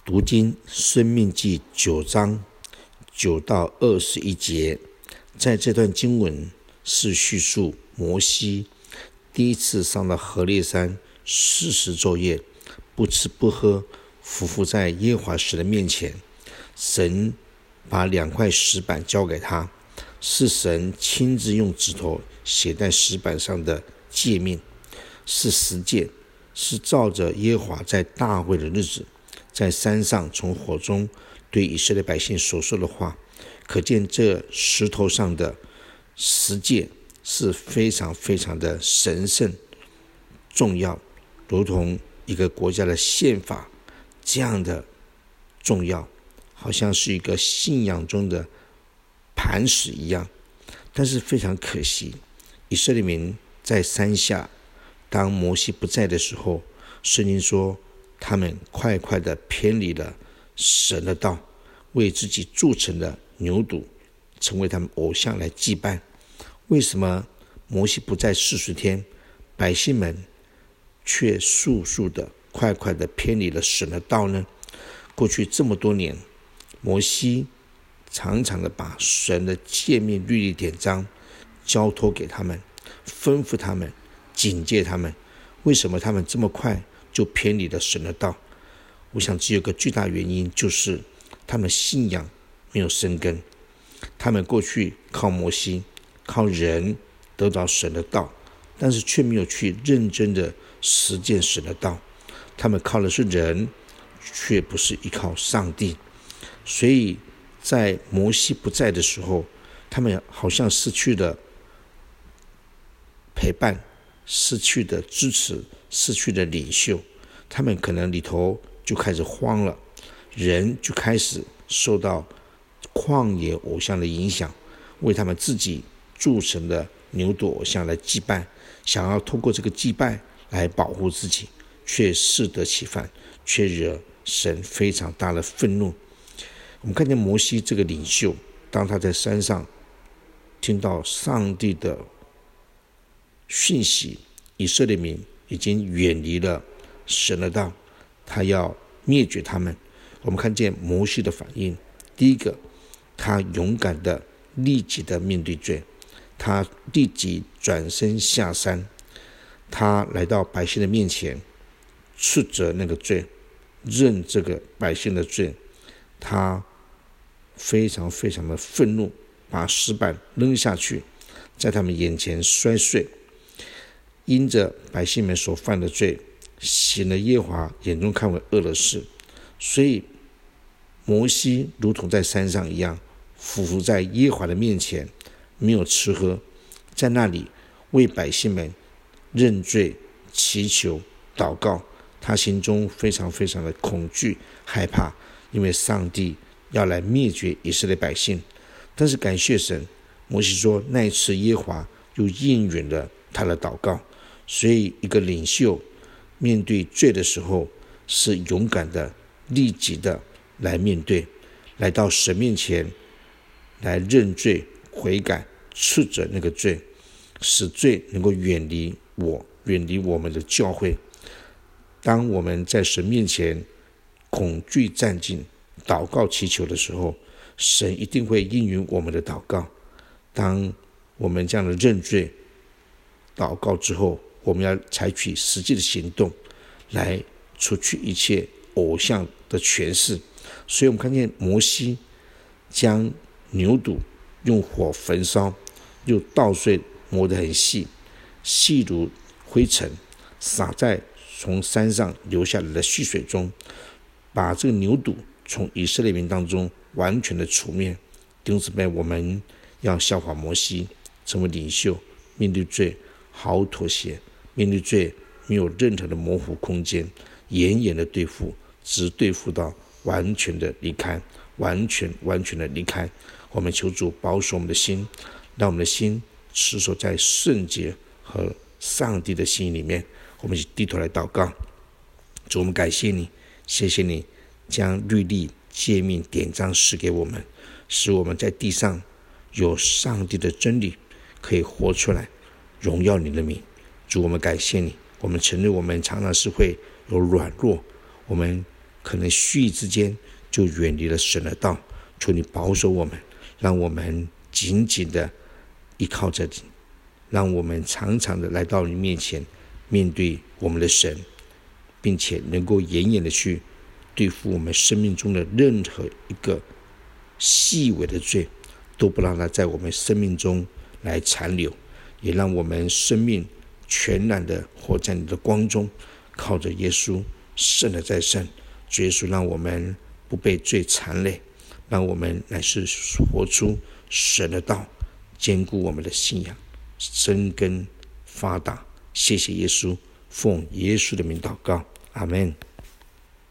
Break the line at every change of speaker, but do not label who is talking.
读经申命记9章9到21节，在这段经文是叙述摩西第一次上到何烈山40昼夜，不吃不喝，匍匐在耶和华神的面前。神把2块石板交给他，是神亲自用指头写在石板上的诫命，是实践，是照着耶和华在大会的日子在山上从火中对以色列百姓所说的话。可见这石头上的实践是非常非常的神圣重要，如同一个国家的宪法这样的重要，好像是一个信仰中的磐石一样。但是非常可惜，以色列民在山下，当摩西不在的时候，圣经说他们快快的偏离了神的道，为自己铸成的牛犊成为他们偶像来祭拜。为什么摩西不在40天，百姓们却速速的快快的偏离了神的道呢？过去这么多年，摩西常常的把神的诫命律例典章交托给他们，吩咐他们，警戒他们。为什么他们这么快就偏离了神的道？我想只有个巨大原因，就是他们信仰没有生根。他们过去靠摩西靠人得到神的道，但是却没有去认真的实践神的道。他们靠的是人，却不是依靠上帝。所以在摩西不在的时候，他们好像失去了陪伴，失去了支持，失去了领袖。他们可能里头就开始慌了，人就开始受到旷野偶像的影响，为他们自己铸成的牛犊偶像来祭拜，想要通过这个祭拜来保护自己，却适得其反，却惹神非常大的愤怒。我们看见摩西这个领袖，当他在山上听到上帝的讯息，以色列民已经远离了神的道，他要灭绝他们。我们看见摩西的反应，第一个，他勇敢的立即的面对罪，他立即转身下山，他来到百姓的面前，斥责那个罪，认这个百姓的罪。他非常非常的愤怒，把石板扔下去，在他们眼前摔碎。因着百姓们所犯的罪，行了耶和华眼中看为恶的事，所以摩西如同在山上一样，匍匐在耶和华的面前，没有吃喝，在那里为百姓们认罪、祈求、祷告。他心中非常非常的恐惧害怕，因为上帝要来灭绝以色列百姓。但是感谢神，摩西说那一次耶和华又应允了他的祷告。所以一个领袖面对罪的时候，是勇敢的立即的来面对，来到神面前来认罪悔改，斥责那个罪，使罪能够远离我们的教会。当我们在神面前恐惧战兢，祷告祈求的时候，神一定会应允我们的祷告。当我们这样的认罪祷告之后，我们要采取实际的行动来除去一切偶像的权势。所以我们看见摩西将牛犊用火焚烧，又捣碎，磨得很细，细如灰尘，撒在从山上流下来的溪水中，把这个牛犊从以色列民当中完全的除灭。弟兄姊妹，我们要效法摩西，成为领袖，面对罪毫无妥协，面对罪没有任何的模糊空间，严严的对付，直对付到完全的离开，完全的离开。我们求主保守我们的心，让我们的心持守在圣洁和上帝的心里面。我们一起低头来祷告。主，我们感谢你，谢谢你将律例诫命典章赐给我们，使我们在地上有上帝的真理可以活出来，荣耀你的名。主，我们感谢你，我们承认我们常常是会有软弱，我们可能虚之间就远离了神的道。求你保守我们，让我们紧紧的依靠着你，让我们常常的来到你面前，面对我们的神，并且能够严严的去对付我们生命中的任何一个细微的罪，都不让它在我们生命中来残留，也让我们生命全然的活在你的光中，靠着耶稣胜了再胜。主耶稣，让我们不被罪缠累，让我们乃是活出神的道，坚固我们的信仰，生根发达。谢谢耶稣，奉耶稣的名祷告，阿们。